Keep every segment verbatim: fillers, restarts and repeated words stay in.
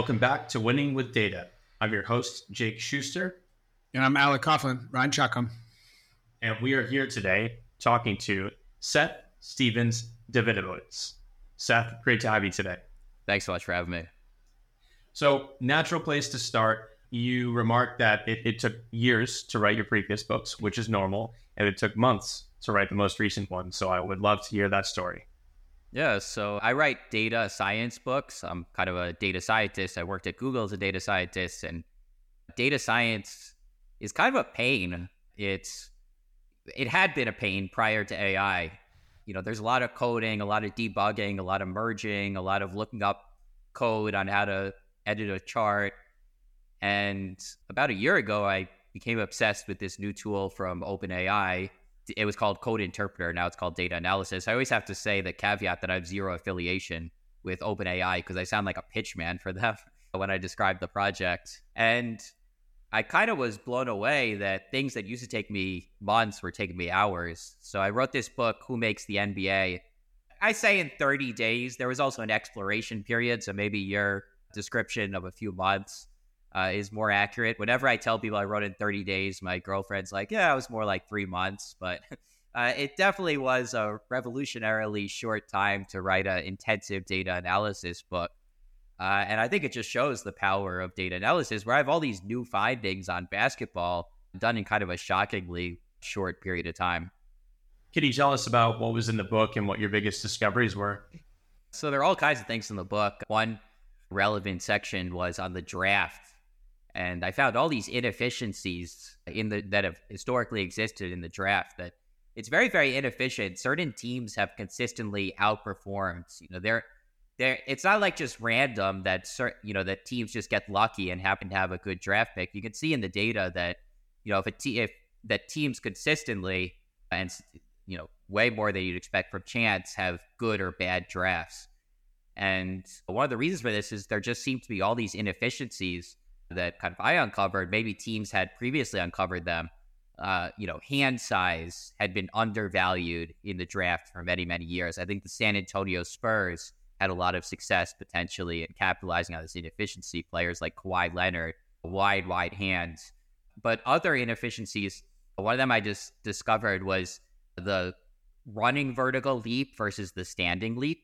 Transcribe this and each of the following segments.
Welcome back to Winning with Data. I'm your host, Jake Schuster. And I'm Alec Coughlin, Ryan Chuckham. And we are here today talking to Seth Stevens Davidowitz. Seth, great to have you today. Thanks so much for having me. So, natural place to start. You remarked that it, it took years to write your previous books, which is normal, and it took months to write the most recent one. So I would love to hear that story. Yeah, so I write data science books. I'm kind of a data scientist. I worked at Google as a data scientist, and data science is kind of a pain. It's it had been a pain prior to A I. You know, there's a lot of coding, a lot of debugging, a lot of merging, a lot of looking up code on how to edit a chart. And about a year ago, I became obsessed with this new tool from OpenAI. It was called Code Interpreter. Now it's called Data Analysis. I always have to say the caveat that I have zero affiliation with OpenAI because I sound like a pitch man for them when I describe the project. And I kind of was blown away that things that used to take me months were taking me hours. So I wrote this book, Who Makes the N B A? I say in thirty days. There was also an exploration period, so maybe your description of a few months uh, is more accurate. Whenever I tell people I wrote in thirty days, my girlfriend's like, yeah, it was more like three months. But uh, it definitely was a revolutionarily short time to write an intensive data analysis book. Uh, and I think it just shows the power of data analysis, where I have all these new findings on basketball done in kind of a shockingly short period of time. Can you tell us about what was in the book and what your biggest discoveries were? So there are all kinds of things in the book. One relevant section was on the draft. And I found all these inefficiencies in the that have historically existed in the draft, that it's very, very inefficient. Certain teams have consistently outperformed. You know, they're There, it's not like just random that certain, you know, that teams just get lucky and happen to have a good draft pick. You can see in the data that, you know, if a te- if that teams consistently and, you know, way more than you'd expect from chance have good or bad drafts. And one of the reasons for this is there just seem to be all these inefficiencies that kind of I uncovered. Maybe teams had previously uncovered them. Uh, you know, hand size had been undervalued in the draft for many, many years. I think the San Antonio Spurs had a lot of success potentially in capitalizing on this inefficiency. Players like Kawhi Leonard, wide, wide hands. But other inefficiencies, one of them I just discovered was the running vertical leap versus the standing leap.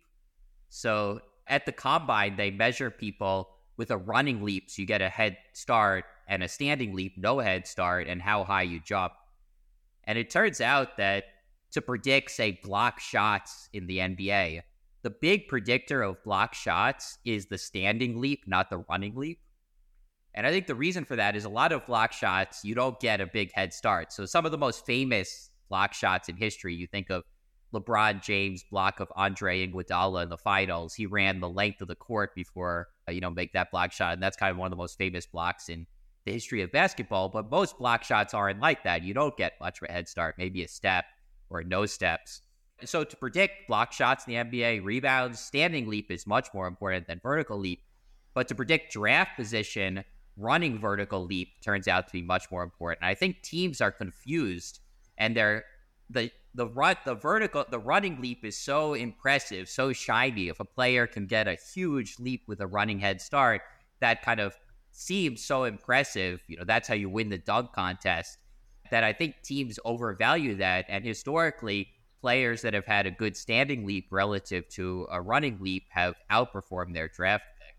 So at the combine, they measure people with a running leap, so you get a head start, and a standing leap, no head start, and how high you jump. And it turns out that to predict, say, block shots in the N B A, the big predictor of block shots is the standing leap, not the running leap. And I think the reason for that is a lot of block shots, you don't get a big head start. So some of the most famous block shots in history, you think of LeBron James' block of Andre Iguodala in the finals. He ran the length of the court before, uh, you know, make that block shot. And that's kind of one of the most famous blocks in the history of basketball. But most block shots aren't like that. You don't get much of a head start, maybe a step or no steps. So to predict block shots in the N B A, rebounds, standing leap is much more important than vertical leap. But to predict draft position, running vertical leap turns out to be much more important. And I think teams are confused, and they're the the run the vertical the running leap is so impressive, so shiny. If a player can get a huge leap with a running head start, that kind of seems so impressive. You know, that's how you win the dunk contest. That I think teams overvalue that, and historically, players that have had a good standing leap relative to a running leap have outperformed their draft pick.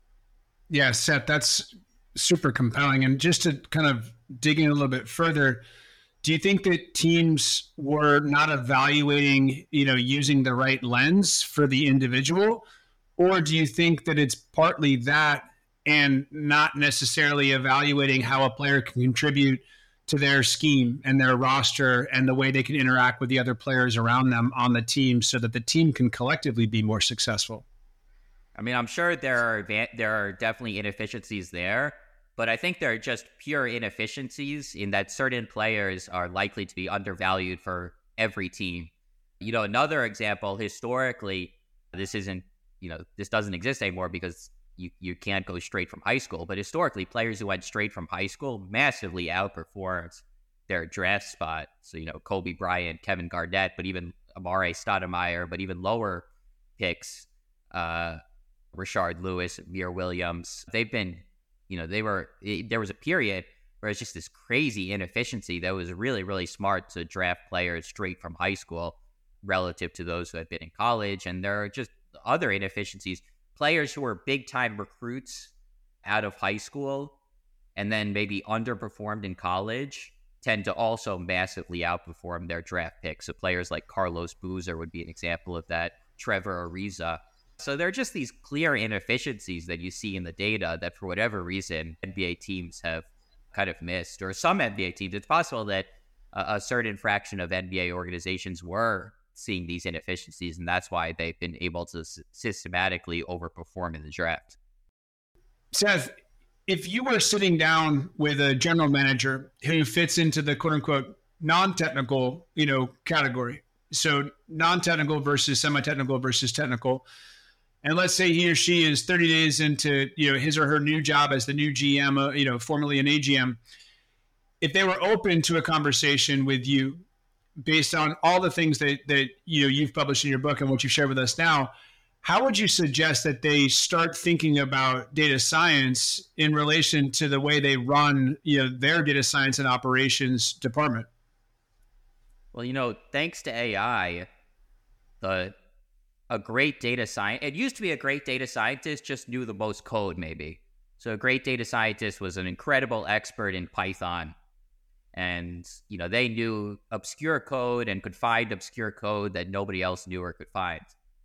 Yeah, Seth, that's super compelling. And just to kind of dig in a little bit further, do you think that teams were not evaluating, you know, using the right lens for the individual? Or do you think that it's partly that and not necessarily evaluating how a player can contribute to their scheme and their roster and the way they can interact with the other players around them on the team so that the team can collectively be more successful? I mean, I'm sure there are there are definitely inefficiencies there, but I think they're just pure inefficiencies in that certain players are likely to be undervalued for every team. You know, another example, historically, this isn't, you know, this doesn't exist anymore because you, you can't go straight from high school, but historically, players who went straight from high school massively outperformed their draft spot. So, you know, Kobe Bryant, Kevin Garnett, but even Amare Stoudemire, but even lower picks, uh, Rashard Lewis, Amir Williams. They've been, you know, they were, it, there was a period where it's just this crazy inefficiency that was really, really smart to draft players straight from high school relative to those who had been in college. And there are just other inefficiencies. Players who were big-time recruits out of high school and then maybe underperformed in college tend to also massively outperform their draft picks. So players like Carlos Boozer would be an example of that, Trevor Ariza. So there are just these clear inefficiencies that you see in the data that for whatever reason, N B A teams have kind of missed, or some N B A teams. It's possible that a, a certain fraction of N B A organizations were seeing these inefficiencies, and that's why they've been able to s- systematically overperform in the draft. Seth, if you were sitting down with a general manager who fits into the quote unquote non-technical, you know, category, so non-technical versus semi-technical versus technical, and let's say he or she is thirty days into, you know, his or her new job as the new G M, uh, you know, formerly an A G M, if they were open to a conversation with you based on all the things that, that, you know, you've published in your book and what you've shared with us now, how would you suggest that they start thinking about data science in relation to the way they run, you know, their data science and operations department? Well, you know, thanks to A I, the a great data science, it used to be a great data scientist just knew the most code, maybe. So a great data scientist was an incredible expert in Python. And, you know, they knew obscure code and could find obscure code that nobody else knew or could find.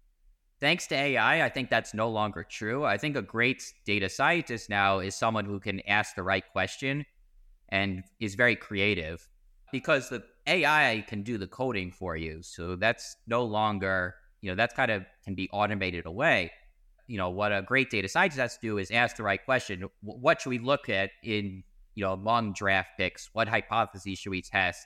Thanks to A I, I think that's no longer true. I think a great data scientist now is someone who can ask the right question and is very creative, because the A I can do the coding for you. So that's no longer, you know, that's kind of can be automated away. You know, what a great data scientist has to do is ask the right question. What should we look at in, you know, among draft picks? What hypotheses should we test?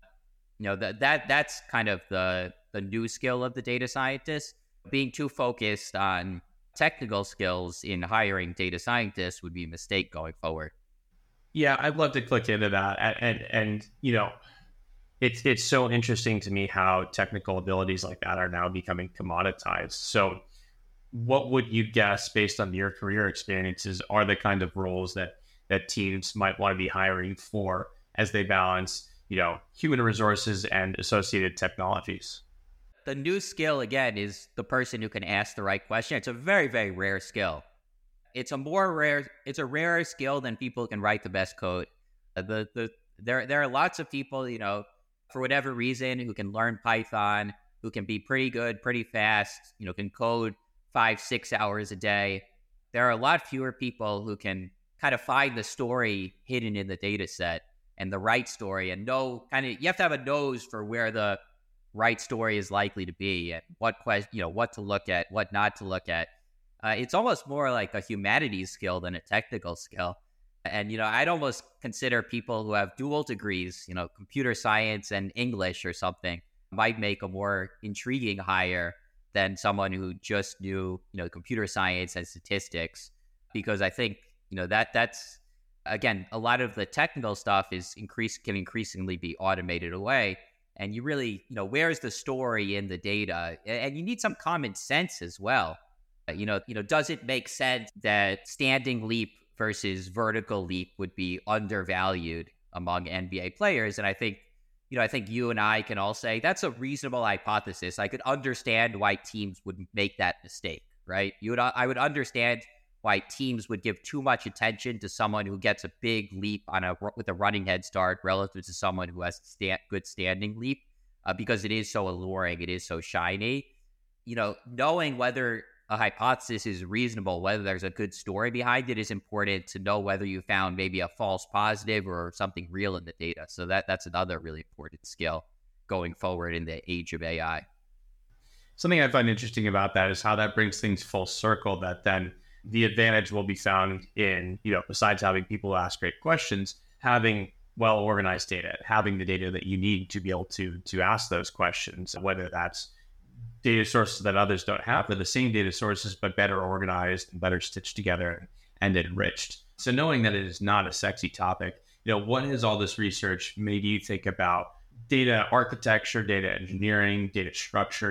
You know, that that that's kind of the the new skill of the data scientist. Being too focused on technical skills in hiring data scientists would be a mistake going forward. Yeah, I'd love to click into that. And, and, and you know, it's it's so interesting to me how technical abilities like that are now becoming commoditized. So what would you guess, based on your career experiences, are the kind of roles that, that teams might want to be hiring for as they balance, you know, human resources and associated technologies? The new skill, again, is the person who can ask the right question. It's a very, very rare skill. It's a more rare, it's a rarer skill than people who can write the best code. Uh, the the there there are lots of people, you know, for whatever reason, who can learn Python, who can be pretty good, pretty fast, you know, can code five, six hours a day. There are a lot fewer people who can kind of find the story hidden in the data set and the right story, and know kind of, you have to have a nose for where the right story is likely to be, and what question, you know, what to look at, what not to look at. Uh, it's almost more like a humanities skill than a technical skill. And, you know, I'd almost consider people who have dual degrees, you know, computer science and English or something, might make a more intriguing hire than someone who just knew, you know, computer science and statistics. Because I think, you know, that that's, again, a lot of the technical stuff is increase can increasingly be automated away. And you really, you know, where's the story in the data? And you need some common sense as well. You know, you know, does it make sense that standing leap versus vertical leap would be undervalued among N B A players? And I think, you know, I think you and I can all say that's a reasonable hypothesis. I could understand why teams would make that mistake, right? You would, I would understand why teams would give too much attention to someone who gets a big leap on a with a running head start relative to someone who has stand, good standing leap, uh, because it is so alluring, it is so shiny. You know, knowing whether a hypothesis is reasonable, whether there's a good story behind it, is important to know whether you found maybe a false positive or something real in the data. So that that's another really important skill going forward in the age of A I. Something I find interesting about that is how that brings things full circle, that then the advantage will be found in, you know, besides having people ask great questions, having well-organized data, having the data that you need to be able to to ask those questions, whether that's data sources that others don't have. They're the same data sources, but better organized and better stitched together and enriched. So knowing that it is not a sexy topic, you know, what has all this research made you think about data architecture, data engineering, data structures,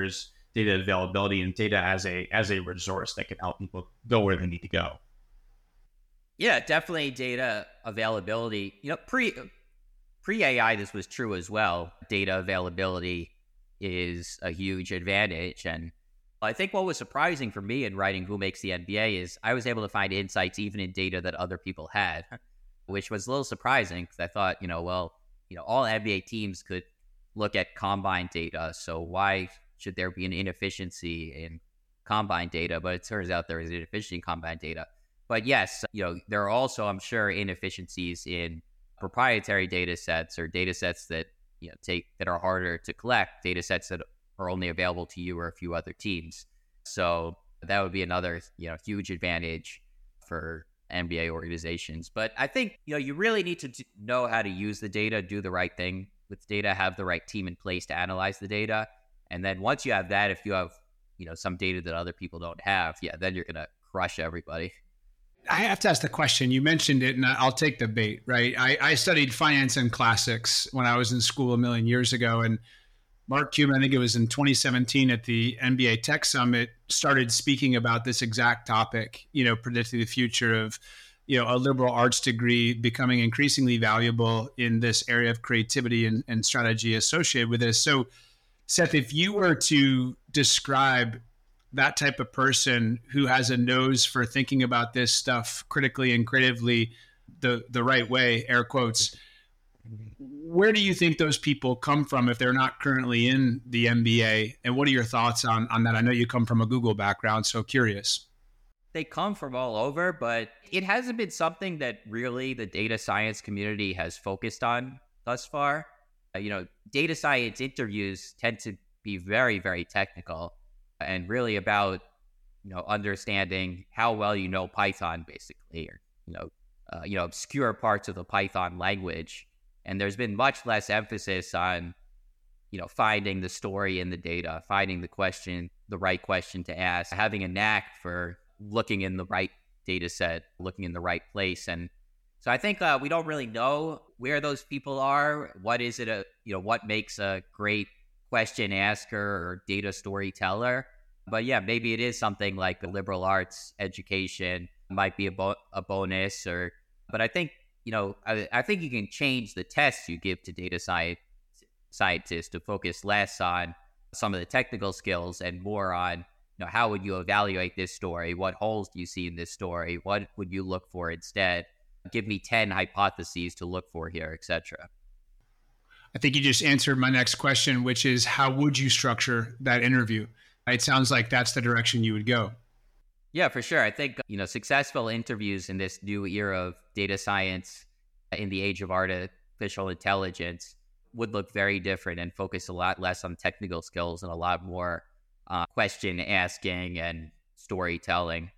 data availability and data as a as a resource that can help people go where they need to go. Yeah, definitely data availability. You know, pre pre A I, this was true as well. Data availability is a huge advantage. And I think what was surprising for me in writing Who Makes the N B A is I was able to find insights even in data that other people had, which was a little surprising because I thought, you know, well, you know, all N B A teams could look at combine data. So why should there be an inefficiency in combine data? But it turns out there is inefficiency in combine data. But yes, you know, there are also, I'm sure, inefficiencies in proprietary data sets or data sets that, you know, take that are harder to collect, data sets that are only available to you or a few other teams. So that would be another, you know, huge advantage for N B A organizations. But I think, you know, you really need to know how to use the data, do the right thing with data, have the right team in place to analyze the data. And then once you have that, if you have, you know, some data that other people don't have, yeah, then you're going to crush everybody. I have to ask the question. You mentioned it, and I'll take the bait, right? I, I studied finance and classics when I was in school a million years ago. And Mark Cuban, I think it was in twenty seventeen at the N B A Tech Summit, started speaking about this exact topic, you know, predicting the future of, you know, a liberal arts degree becoming increasingly valuable in this area of creativity and, and strategy associated with this. So, Seth, if you were to describe that type of person who has a nose for thinking about this stuff critically and creatively the the right way, air quotes, where do you think those people come from if they're not currently in the N B A? And what are your thoughts on, on that? I know you come from a Google background, so curious. They come from all over, but it hasn't been something that really the data science community has focused on thus far. Uh, you know, data science interviews tend to be very, very technical and really about, you know, understanding how well you know Python, basically, or, you know, uh, you know, obscure parts of the Python language. And there's been much less emphasis on, you know, finding the story in the data, finding the question, the right question to ask, having a knack for looking in the right data set, looking in the right place. And so I think uh, we don't really know where those people are. What is it, a, you know, what makes a great question asker or data storyteller? But yeah, maybe it is something like the liberal arts education might be a, bo- a bonus, or, but I think, you know, I, I think you can change the tests you give to data science scientists to focus less on some of the technical skills and more on, you know, how would you evaluate this story? What holes do you see in this story? What would you look for instead? Give me ten hypotheses to look for here, et cetera. I think you just answered my next question, which is how would you structure that interview? It sounds like that's the direction you would go. Yeah, for sure. I think, you know, successful interviews in this new era of data science in the age of artificial intelligence would look very different and focus a lot less on technical skills and a lot more uh, question asking and storytelling.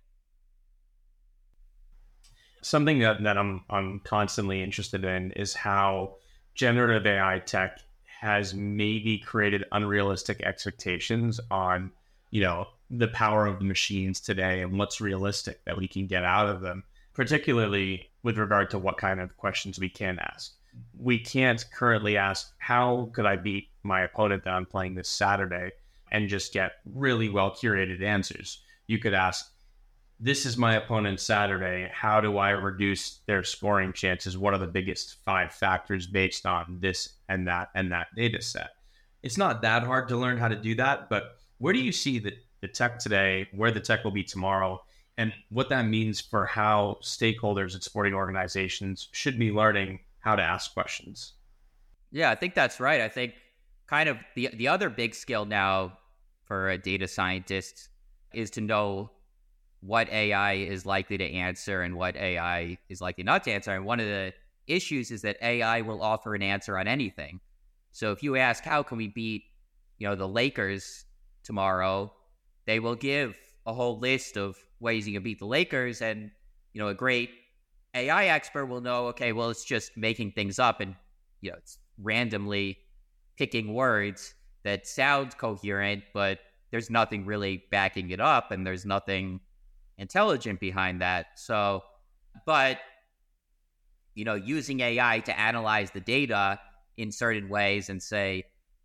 Something that, that I'm I'm constantly interested in is how generative A I tech has maybe created unrealistic expectations on, you know, the power of the machines today and what's realistic that we can get out of them, particularly with regard to what kind of questions we can ask. We can't currently ask, how could I beat my opponent that I'm playing this Saturday, and just get really well curated answers. You could ask, this is my opponent Saturday. How do I reduce their scoring chances? What are the biggest five factors based on this and that and that data set? It's not that hard to learn how to do that, but where do you see the, the tech today, where the tech will be tomorrow, and what that means for how stakeholders at sporting organizations should be learning how to ask questions? Yeah, I think that's right. I think kind of the the other big skill now for a data scientist is to know what A I is likely to answer and what A I is likely not to answer. And one of the issues is that A I will offer an answer on anything. So if you ask, how can we beat, you know, the Lakers tomorrow, they will give a whole list of ways you can beat the Lakers. And, you know, a great A I expert will know, okay, well, it's just making things up and, you know, it's randomly picking words that sound coherent, but there's nothing really backing it up and there's nothing intelligent behind that. So, but, you know, using A I to analyze the data in certain ways and say,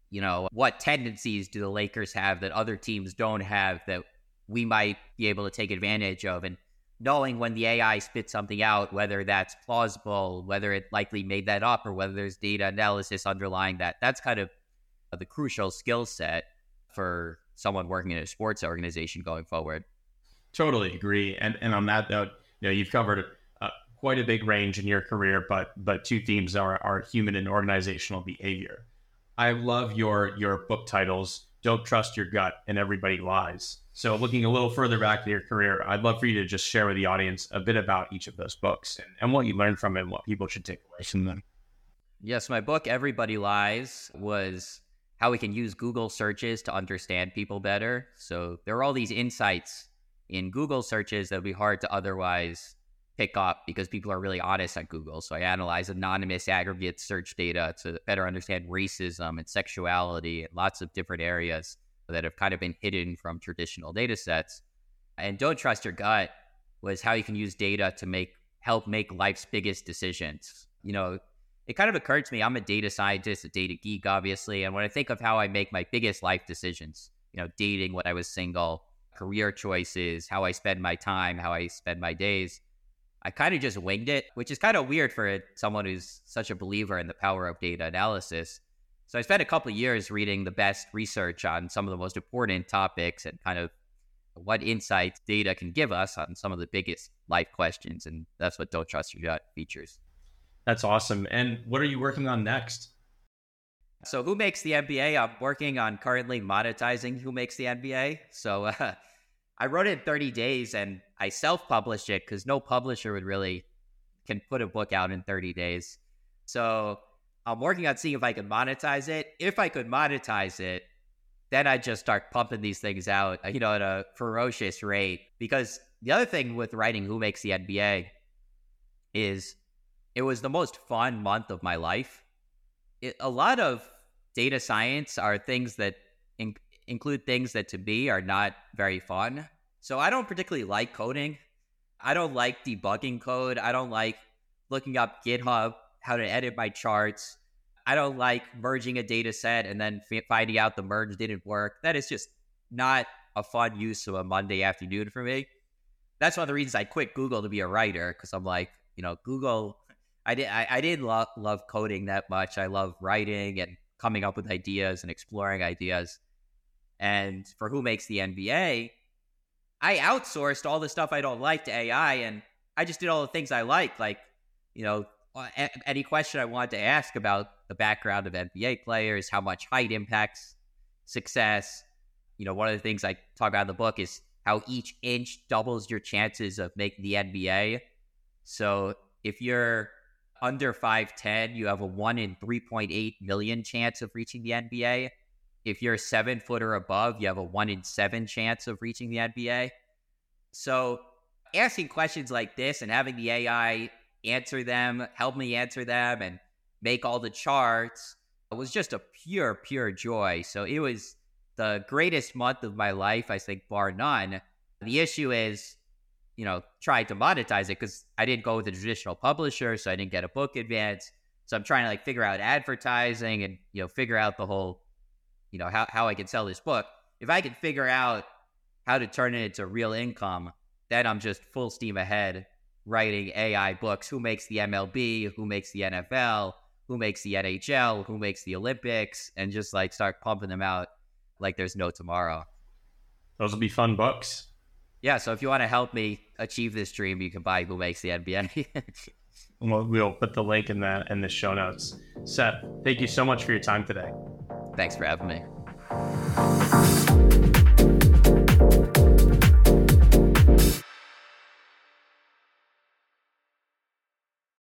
you know, what tendencies do the Lakers have that other teams don't have that we might be able to take advantage of? And knowing when the A I spits something out, whether that's plausible, whether it likely made that up, or whether there's data analysis underlying that, that's kind of the crucial skill set for someone working in a sports organization going forward. Totally agree. And and on that note, you know, you've covered uh, quite a big range in your career, but but two themes are are human and organizational behavior. I love your your book titles. Don't Trust Your Gut and Everybody Lies. So looking a little further back in your career, I'd love for you to just share with the audience a bit about each of those books and, and what you learned from it and what people should take away from them. Yes, my book, Everybody Lies, was how we can use Google searches to understand people better. So there are all these insights in Google searches that would be hard to otherwise pick up because people are really honest at Google. So I analyze anonymous aggregate search data to better understand racism and sexuality and lots of different areas that have kind of been hidden from traditional data sets. And Don't Trust Your Gut was how you can use data to make help make life's biggest decisions. You know, it kind of occurred to me, I'm a data scientist, a data geek, obviously. And when I think of how I make my biggest life decisions, you know, dating when I was single, career choices, how I spend my time, how I spend my days, I kind of just winged it, which is kind of weird for someone who's such a believer in the power of data analysis. So I spent a couple of years reading the best research on some of the most important topics and kind of what insights data can give us on some of the biggest life questions. And that's what Don't Trust Your Gut features. That's awesome. And what are you working on next? So Who Makes the N B A? I'm working on currently monetizing Who Makes the N B A. So uh, I wrote it in thirty days and I self-published it because no publisher would really can put a book out in thirty days. So I'm working on seeing if I can monetize it. If I could monetize it, then I'd just start pumping these things out, you know, at a ferocious rate. Because the other thing with writing Who Makes the N B A is it was the most fun month of my life. It, a lot of data science are things that in, include things that to me are not very fun. So I don't particularly like coding. I don't like debugging code. I don't like looking up GitHub, how to edit my charts. I don't like merging a data set and then f- finding out the merge didn't work. That is just not a fun use of a Monday afternoon for me. That's one of the reasons I quit Google to be a writer, because I'm like, you know, Google, I, did, I, I didn't lo- love coding that much. I love writing and coming up with ideas and exploring ideas. And for Who Makes the N B A, I outsourced all the stuff I don't like to A I, and I just did all the things I like, like, you know, any question I wanted to ask about the background of N B A players, how much height impacts success. You know, one of the things I talk about in the book is how each inch doubles your chances of making the N B A. So if you're under five ten, you have a one in three point eight million chance of reaching the N B A. If you're seven foot or above, you have a one in seven chance of reaching the N B A. So asking questions like this and having the A I answer them, help me answer them, and make all the charts was just a pure, pure joy. So it was the greatest month of my life, I think, bar none. The issue is, you know, trying to monetize it because I didn't go with a traditional publisher, so I didn't get a book advance. So I'm trying to like figure out advertising and, you know, figure out the whole, you know, how, how I can sell this book. If I can figure out how to turn it into real income, then I'm just full steam ahead writing A I books. Who makes the M L B? Who makes the N F L? Who makes the N H L? Who makes the Olympics? And just like start pumping them out like there's no tomorrow. Those will be fun books. Yeah, so if you want to help me achieve this dream, you can buy Who Makes the N B A. Well, we'll put the link in the in the show notes. Seth, thank you so much for your time today. Thanks for having me.